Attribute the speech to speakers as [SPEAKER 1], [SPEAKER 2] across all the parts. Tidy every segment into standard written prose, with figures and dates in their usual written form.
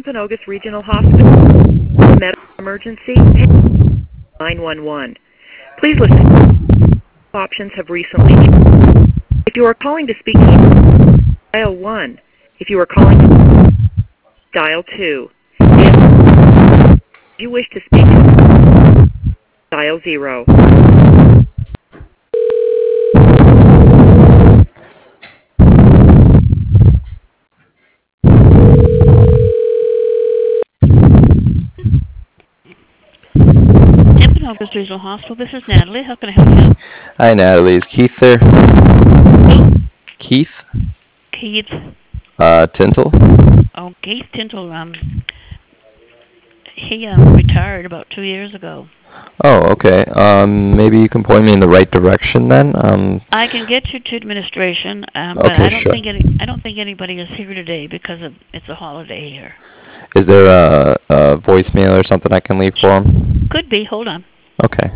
[SPEAKER 1] Timpanogos Regional Hospital. Medical emergency, 911. Please listen. Options have recently changed. If you are calling to speak to dial 1. If you are calling dial 2. If you wish to speak dial 0.
[SPEAKER 2] Timpanogos Regional Hospital. This is Natalie. How can I help you?
[SPEAKER 3] Hi, Natalie. Is Keith there? Keith?
[SPEAKER 2] Keith.
[SPEAKER 3] Tintle?
[SPEAKER 2] Oh, Keith Tintle. He retired about 2 years ago.
[SPEAKER 3] Oh, okay. Maybe you can point me in the right direction then.
[SPEAKER 2] I can get you to administration, but
[SPEAKER 3] Okay,
[SPEAKER 2] I don't
[SPEAKER 3] sure.
[SPEAKER 2] think anybody is here today because it's a holiday here.
[SPEAKER 3] Is there a voicemail or something I can leave for him?
[SPEAKER 2] Could be. Hold on.
[SPEAKER 3] Okay.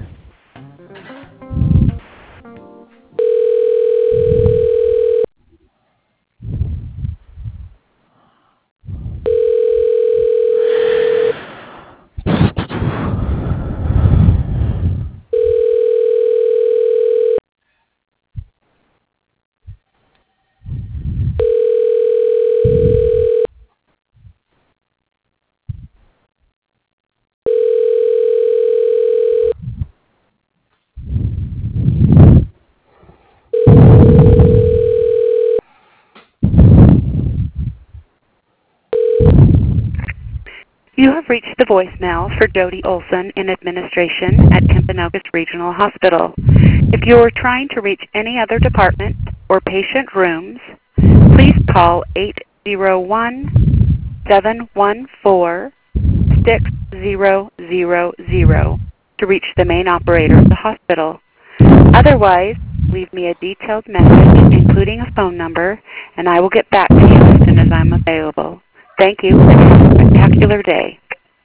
[SPEAKER 4] You have reached the voicemail for Jody Olson in administration at Timpanogos Regional Hospital. If you are trying to reach any other department or patient rooms, please call 801-714-6000 to reach the main operator of the hospital. Otherwise, leave me a detailed message, including a phone number, and I will get back to you as soon as I'm available. Thank you, and have a spectacular day.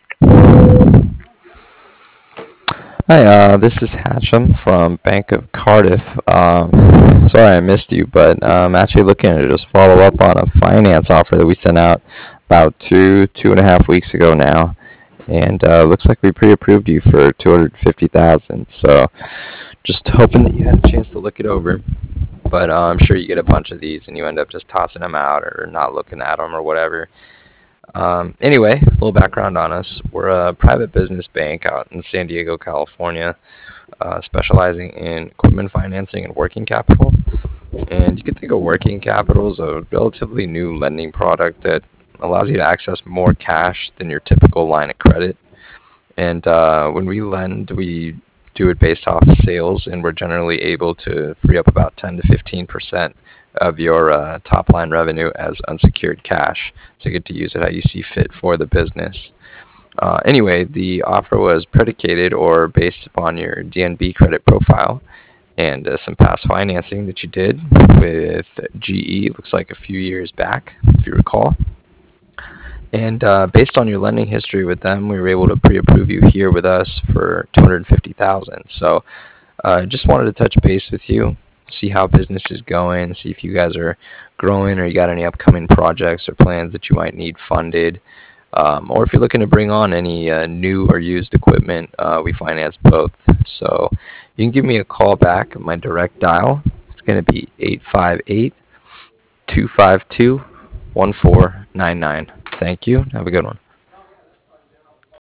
[SPEAKER 3] Hi, this is Hatcham from Bank of Cardiff. Sorry I missed you, but I'm actually looking to just follow up on a finance offer that we sent out about two and a half weeks ago now. And looks like we pre-approved you for $250,000. So just hoping that you had a chance to look it over. But I'm sure you get a bunch of these and you end up just tossing them out or not looking at them or whatever. Anyway, a little background on us. We're a private business bank out in San Diego, California, specializing in equipment financing and working capital. And you can think of working capital as a relatively new lending product that allows you to access more cash than your typical line of credit. And when we lend, we do it based off sales, and we're generally able to free up about 10 to 15% of your top line revenue as unsecured cash. So you get to use it how you see fit for the business. Anyway, the offer was predicated or based upon your DNB credit profile and some past financing that you did with GE, looks like a few years back, if you recall. And based on your lending history with them, we were able to pre-approve you here with us for $250,000. So just wanted to touch base with you, see how business is going, see if you guys are growing or you got any upcoming projects or plans that you might need funded. Or if you're looking to bring on any new or used equipment, we finance both. So you can give me a call back at my direct dial. It's going to be 858-252-1499. Thank you. Have a good one.